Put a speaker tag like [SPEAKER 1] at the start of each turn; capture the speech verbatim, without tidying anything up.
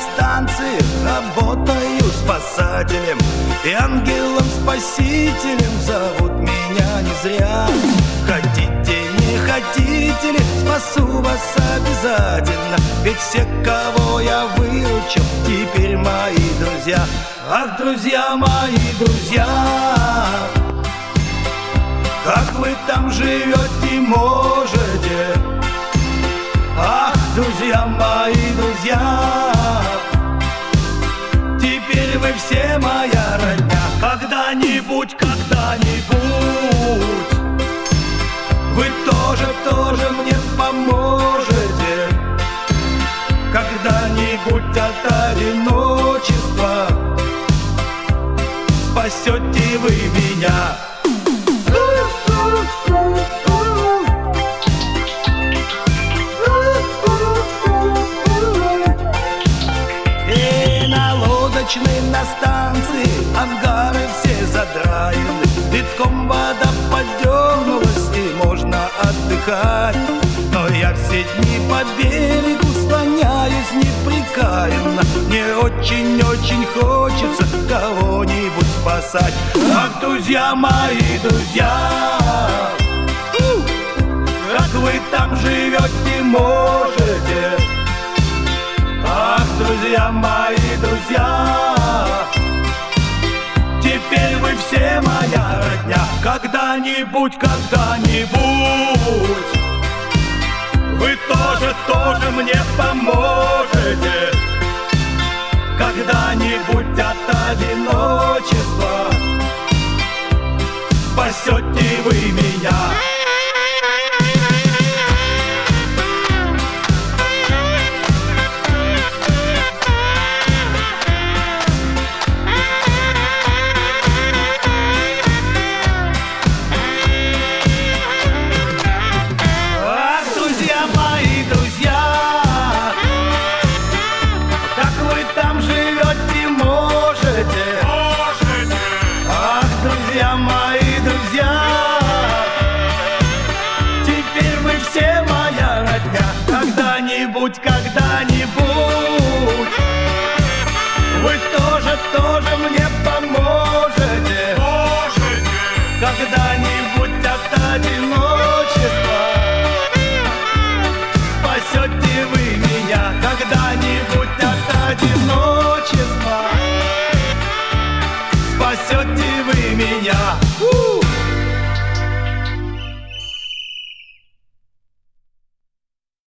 [SPEAKER 1] станции работаю спасателем и ангелом-спасителем. Зовут меня не зря. Хотите, не хотите ли, спасу вас обязательно. Ведь все, кого я выручил, теперь мои друзья. Ах, друзья мои, друзья, как вы там живете, можете? Ах, друзья мои, друзья, теперь вы все моя родня. Когда-нибудь, когда-нибудь вы тоже, тоже мне поможете. Когда-нибудь от одиночества спасете вы меня. На станции ангары все задраены, битком вода подернулась и можно отдыхать. Но я все дни по берегу слоняюсь непрекаянно. Мне очень-очень хочется кого-нибудь спасать. Ах, друзья мои, друзья, как вы там живете, можете? Ах, друзья мои, друзья, теперь вы все моя родня. Когда-нибудь, когда-нибудь вы тоже, тоже мне поможете. Когда-нибудь от одиночества спасете вы меня. Когда-нибудь, когда-нибудь вы тоже, тоже мне поможете. Можете. Когда-нибудь от одиночества спасете вы меня. Когда-нибудь от одиночества спасете вы меня.